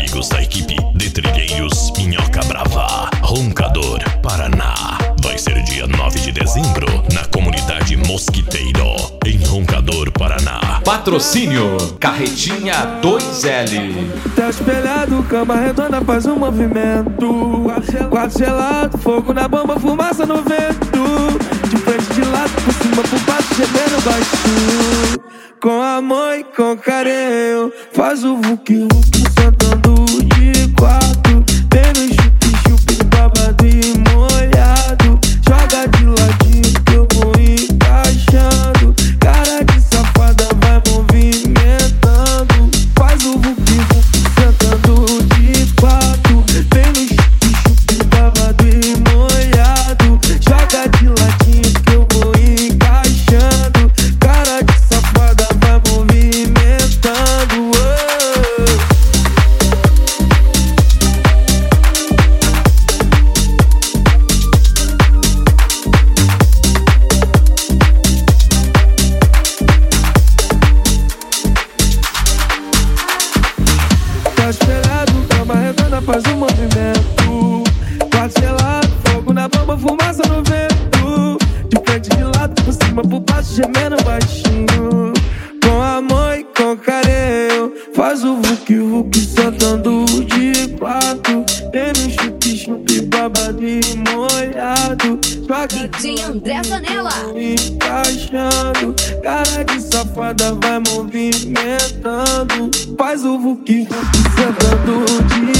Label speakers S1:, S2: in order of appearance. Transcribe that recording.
S1: amigos da equipe de Trigueiros Minhoca Brava, Roncador, Paraná. Vai ser dia 9 de dezembro, na comunidade Mosquiteiro, em Roncador, Paraná.
S2: Patrocínio Carretinha 2L.
S3: Tá espelhado, cama redonda faz um movimento. Quarto gelado, fogo na bomba, fumaça no vento. De frente, de lado, por cima, por baixo, gemendo baixo. Com amor e com carinho, faz o vuki-vuki sentando de quatro. Vem no chupi-chupi, babado e molhado. Joga de ladinho que eu vou encaixando. Cara de safada vai movimentando. Faz o vuki-vuki sentando de quatro. Vem no chupi-chupi, babado e molhado. Joga de ladinho que eu vou encaixando. Cara de safada vai movimentando. Tá esperado, cama redonda faz um movimento. Quarto gelado, fogo na bomba, fumaça no vento. De frente, de lado, por cima, por baixo, gemendo baixinho. Com amor e com carinho, faz o vuki-vuki sentando de quatro. Tem no chupi-chupi, babado e molhado.
S4: DJ André Zanella.
S3: Encaixando, cara de safada vai movimentando. Faz o vuki-vuki sentando de